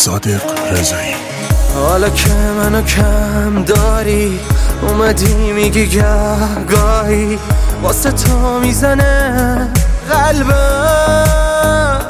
صادق رضایی. حالا که منو کم داری اومدی میگی گاهی واسه تو میزنه قلبم،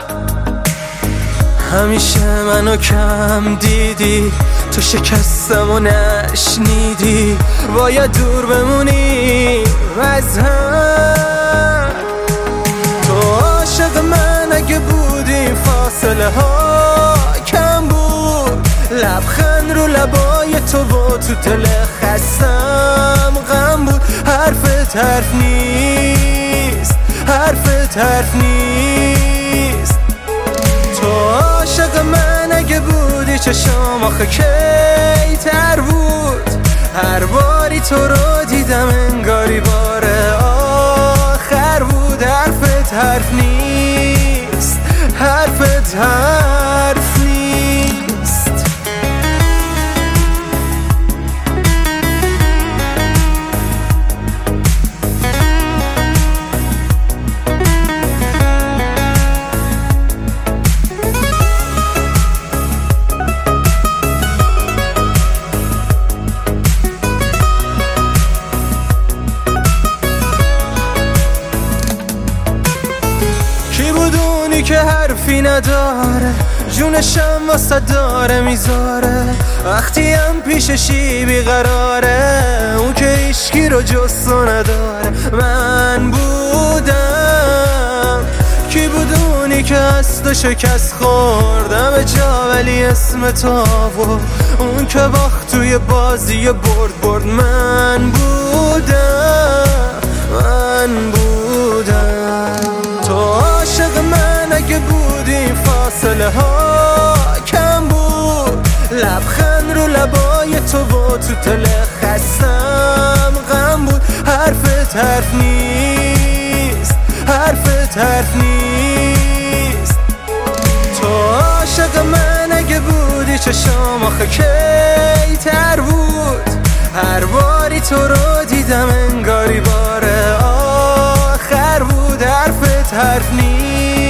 همیشه منو کم دیدی تو شکستم و نشنیدی باید دور بمونی از هم. تو عاشق من اگه بودی فاصله ها کم بود، لبخند رو لبای تو و تو دل خستم غم بود. حرفت حرف نیست، حرفت حرف نیست. تو عاشق من اگه بودی چشم آخه کی تر بود، هر باری تو رو دیدم انگاری بار آخر بود. حرفت حرف نیست، حرفت حرف نیست. کی بودونی که حرفی نداره جونشم واسه داره میذاره، وقتی هم پیششی بیقراره اون که ایشکی رو جستو نداره. من بودم کی بودونی که هست شکست خوردم به جا ولی اسم تو آورد، اون که باخت توی بازی برد. من بودم، من بودم. تو عاشق من اگه بودی فاصله ها کم بود، لبخند رو لبای تو و تو دل خستم غم بود. حرفت حرف نیست، حرفت حرف نیست. تو عاشق من اگه بودی چشم آخه کی تر بود، هر باری تو رو دیدم انگاری بار آخر بود. حرفت حرف نیست.